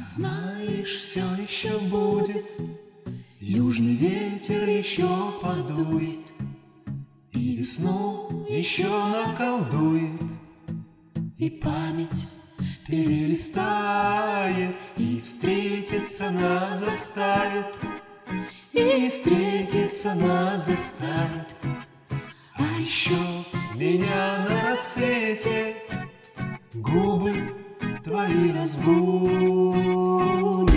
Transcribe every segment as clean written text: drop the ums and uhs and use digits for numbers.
Знаешь, все еще будет, южный ветер еще подует, и весну еще наколдует, и память перелистает, и встретиться нас заставит, и встретиться нас заставит. А еще меня на рассвете губы твои разбудят.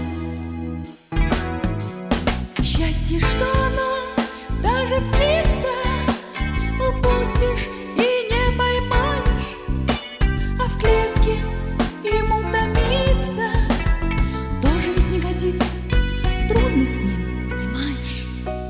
Счастье, что оно, даже птица, упустишь и не поймаешь, а в клетке ему томиться тоже ведь не годится, трудно с ним, понимаешь?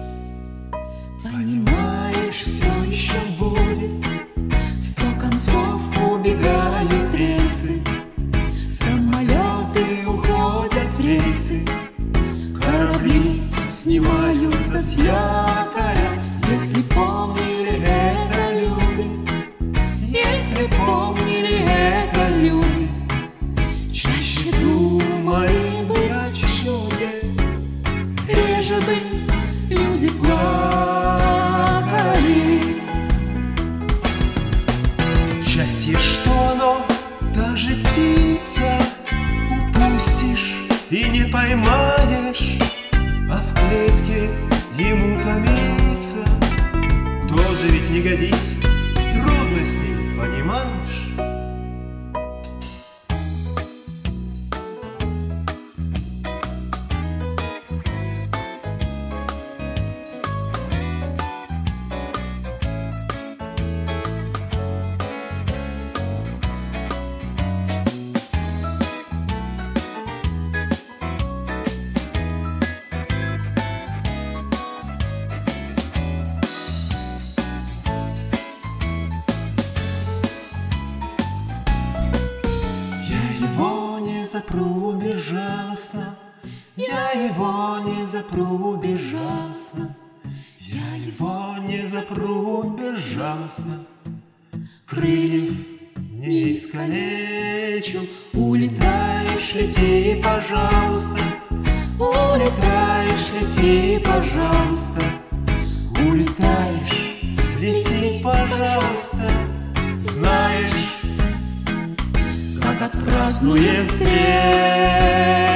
Понимаешь, все еще будет, в 100 концов убегают рельсы, самолеты уходят в рейсы, корабли снимаются с якоря. Если помнили это люди, если помнили это люди, чаще думали бы о чуде, реже бы люди плакали. Счастье, что оно, даже птица, упустишь и не поймаешь, а в клетке ему томиться тоже ведь не годится, трудно с ним, понимаешь? Запру безжалостно, я его не запру безжалостно, я его не запру безжалостно. Крыльев не искалечу, улетаешь, лети, пожалуйста, улетаешь, лети, пожалуйста, улетаешь, лети, пожалуйста. Знаешь, как отпразднуем встречу.